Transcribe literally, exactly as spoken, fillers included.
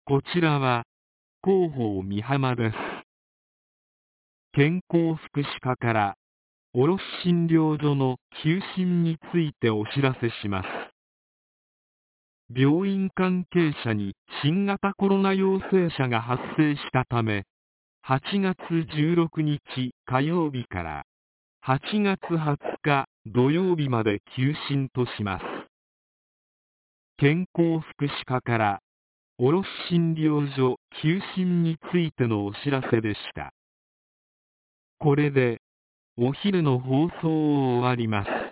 こちらは、広報美浜です。健康福祉課から、卸診療所の休診についてお知らせします。病院関係者に新型コロナ陽性者が発生したため、はちがつじゅうろくにち火曜日からはちがつはつか土曜日まで休診とします。健康福祉課から卸診療所休診についてのお知らせでした。これでお昼の放送を終わります。